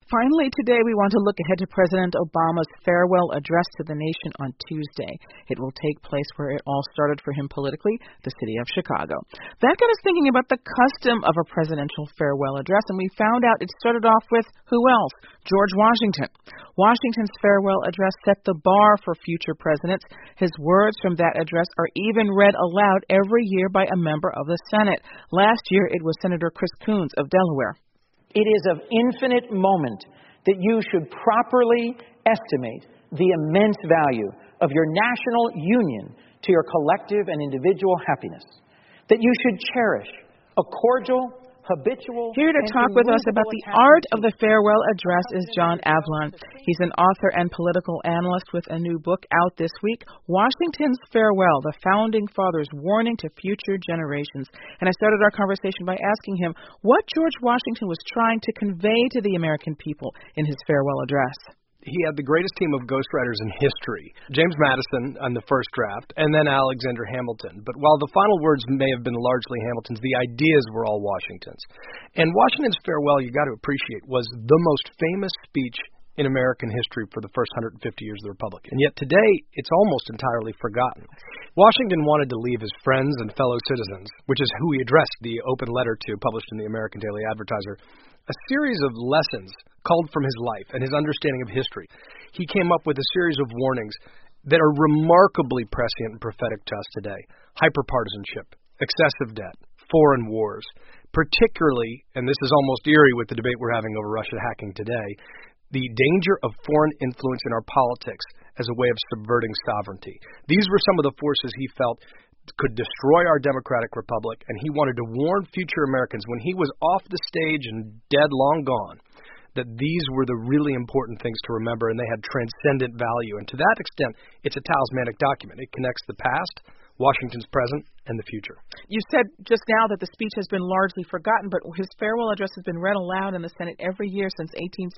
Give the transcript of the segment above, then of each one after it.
Finally, today we want to look ahead to President Obama's farewell address to the nation on Tuesday. It will take place where it all started for him politically, the city of Chicago. That got us thinking about the custom of a presidential farewell address, and we found out it started off with who else? George Washington. Washington's farewell address set the bar for future presidents. His words from that address are even read aloud every year by a member of the Senate. Last year, it was Senator Chris Coons of Delaware. It is of infinite moment that you should properly estimate the immense value of your national union to your collective and individual happiness. That you should cherish a cordial, habitual... Here to talk with us about the art of the farewell address is John Avlon. He's an author and political analyst with a new book out this week, Washington's Farewell, the Founding Fathers' Warning to Future Generations. And I started our conversation by asking him what George Washington was trying to convey to the American people in his farewell address. He had the greatest team of ghostwriters in history, James Madison on the first draft, and then Alexander Hamilton. But while the final words may have been largely Hamilton's, the ideas were all Washington's. And Washington's farewell, you got to appreciate, was the most famous speech in American history for the first 150 years of the Republic. And yet today, it's almost entirely forgotten. Washington wanted to leave his friends and fellow citizens, which is who he addressed the open letter to, published in the American Daily Advertiser, a series of lessons culled from his life and his understanding of history. He came up with a series of warnings that are remarkably prescient and prophetic to us today. Hyperpartisanship, excessive debt, foreign wars, particularly, and this is almost eerie with the debate we're having over Russia hacking today, the danger of foreign influence in our politics as a way of subverting sovereignty. These were some of the forces he felt could destroy our democratic republic, and he wanted to warn future Americans when he was off the stage and dead, long gone, that these were the really important things to remember, and they had transcendent value. And to that extent, it's a talismanic document. It connects the past, Washington's present, and the future. You said just now that the speech has been largely forgotten, but his farewell address has been read aloud in the Senate every year since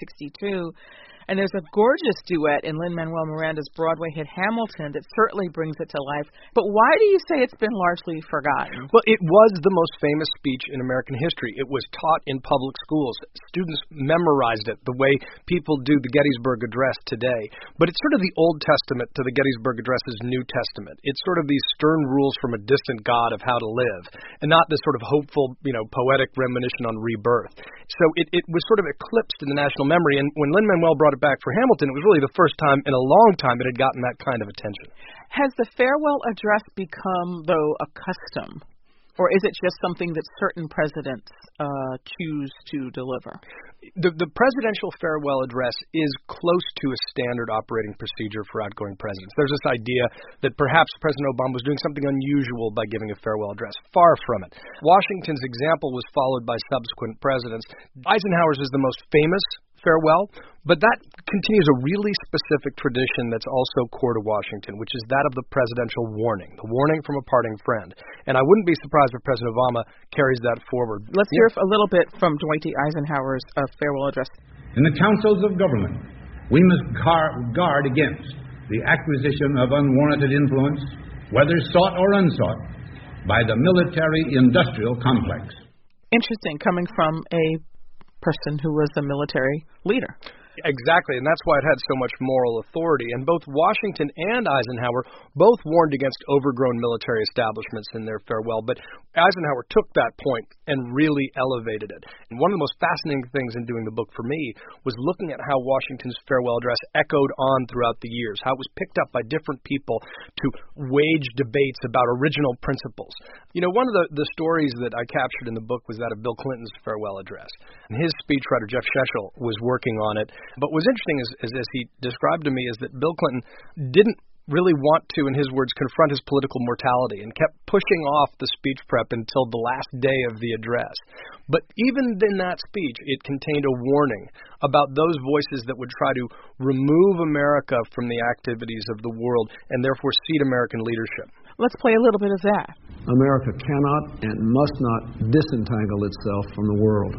1862. And there's a gorgeous duet in Lin-Manuel Miranda's Broadway hit Hamilton that certainly brings it to life. But why do you say it's been largely forgotten? Well, it was the most famous speech in American history. It was taught in public schools. Students memorized it the way people do the Gettysburg Address today. But it's sort of the Old Testament to the Gettysburg Address's New Testament. It's sort of these stern rules from a distant God of how to live, and not this sort of hopeful, poetic reminiscence on rebirth. So it was sort of eclipsed in the national memory, and when Lin-Manuel brought it back for Hamilton, it was really the first time in a long time it had gotten that kind of attention. Has the farewell address become, though, a custom? Or is it just something that certain presidents choose to deliver? The presidential farewell address is close to a standard operating procedure for outgoing presidents. There's this idea that perhaps President Obama was doing something unusual by giving a farewell address. Far from it. Washington's example was followed by subsequent presidents. Eisenhower's is the most famous farewell, but that continues a really specific tradition that's also core to Washington, which is that of the presidential warning, the warning from a parting friend. And I wouldn't be surprised if President Obama carries that forward. Let's hear a little bit from Dwight D. Eisenhower's farewell address. In the councils of government, we must guard against the acquisition of unwarranted influence, whether sought or unsought, by the military-industrial complex. Interesting, coming from a person who was a military leader. Exactly, and that's why it had so much moral authority. And both Washington and Eisenhower both warned against overgrown military establishments in their farewell, but Eisenhower took that point and really elevated it. And one of the most fascinating things in doing the book for me was looking at how Washington's farewell address echoed on throughout the years, how it was picked up by different people to wage debates about original principles. One of the stories that I captured in the book was that of Bill Clinton's farewell address. And his speechwriter, Jeff Sheshel, was working on it. But what's interesting is, as he described to me, is that Bill Clinton didn't really want to, in his words, confront his political mortality and kept pushing off the speech prep until the last day of the address. But even in that speech, it contained a warning about those voices that would try to remove America from the activities of the world and therefore cede American leadership. Let's play a little bit of that. America cannot and must not disentangle itself from the world.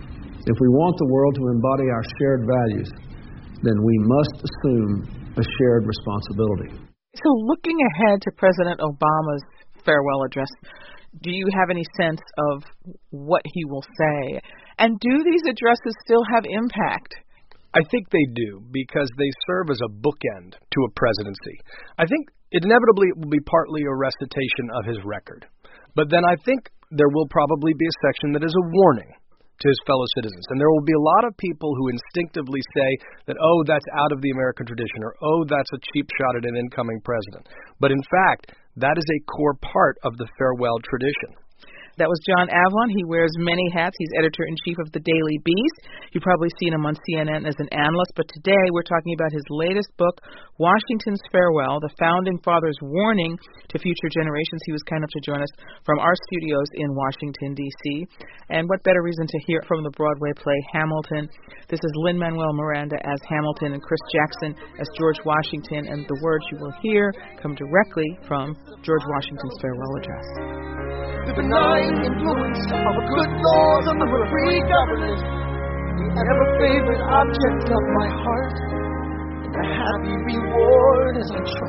If we want the world to embody our shared values, then we must assume a shared responsibility. So looking ahead to President Obama's farewell address, do you have any sense of what he will say? And do these addresses still have impact I think they do, because they serve as a bookend to a presidency. I think inevitably it will be partly a recitation of his record. But then I think there will probably be a section that is a warning to his fellow citizens. And there will be a lot of people who instinctively say that, oh, that's out of the American tradition, or, oh, that's a cheap shot at an incoming president. But in fact, that is a core part of the farewell tradition. That was John Avlon. He wears many hats. He's editor-in-chief of the Daily Beast. You've probably seen him on CNN as an analyst, but today we're talking about his latest book, Washington's Farewell, The Founding Fathers' Warning to Future Generations. He was kind enough to join us from our studios in Washington, D.C. And what better reason to hear from the Broadway play Hamilton. This is Lin-Manuel Miranda as Hamilton and Chris Jackson as George Washington, and the words you will hear come directly from George Washington's farewell address. The benign influence of a good laws of a free government, the ever-favorite object of my heart, and the happy reward as I try